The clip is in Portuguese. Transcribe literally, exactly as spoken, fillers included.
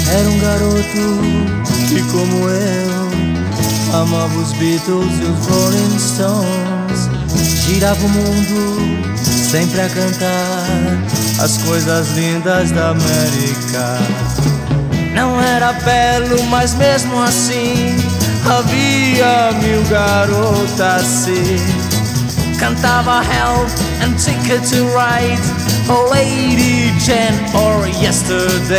Era um garoto que, como eu, amava os Beatles e os Rolling Stones. Girava o mundo sempre a cantar as coisas lindas da América. Não era belo, mas mesmo assim havia mil garotas assim. Cantava Help and Ticket to Ride, oh Lady Jane or Yesterday.